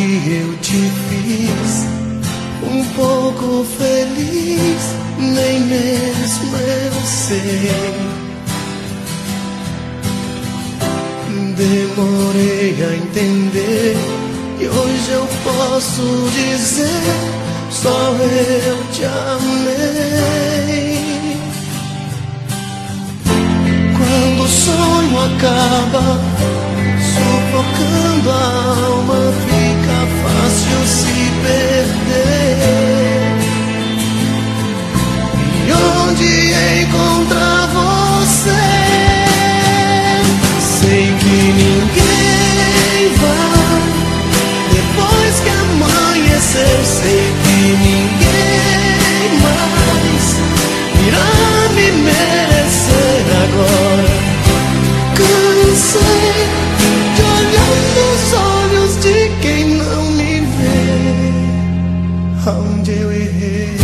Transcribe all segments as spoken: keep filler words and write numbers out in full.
que eu te fiz um pouco feliz, nem mesmo eu sei. Demorei a entender e hoje eu posso dizer: só eu te amei. Quando o sonho acaba, sufocando a alma, fica fácil se perder. E onde encontrar você? Sei que ninguém vai depois que amanhecer. Sei que ninguém mais irá me merecer agora. Cansei de olhar nos olhos de quem não me vê. Aonde eu errei?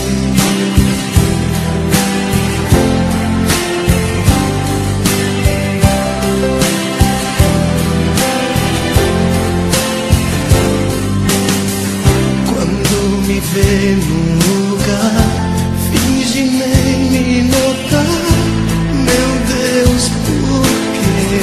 Quando me vê num lugar, finge nem me notar. Meu Deus, por quê?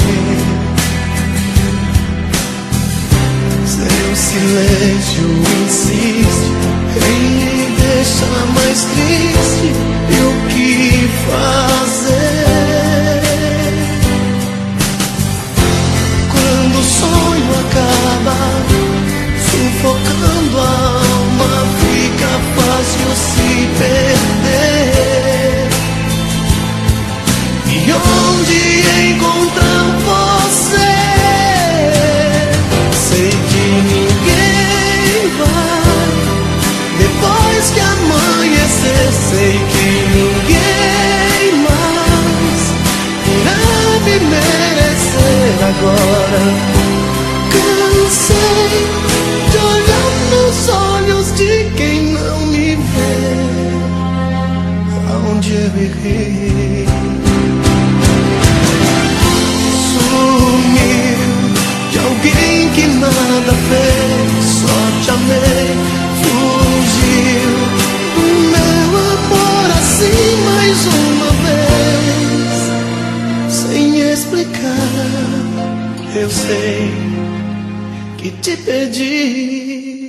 Seu silêncio insiste em me deixar mais triste. E o que fazer? Quando o sonho acaba, sufocando a alma, fica fácil se perder. E onde encontrar você? Sei que ninguém vai depois que amanhecer. Sei que ninguém mais irá me merecer agora. Cansei de olhar nos olhos de quem não me vê. Aonde eu errei? Sumiu de alguém que nada fez, só te amei. Fugiu do meu amor assim mais uma vez, sem explicar. Eu sei que te perdi.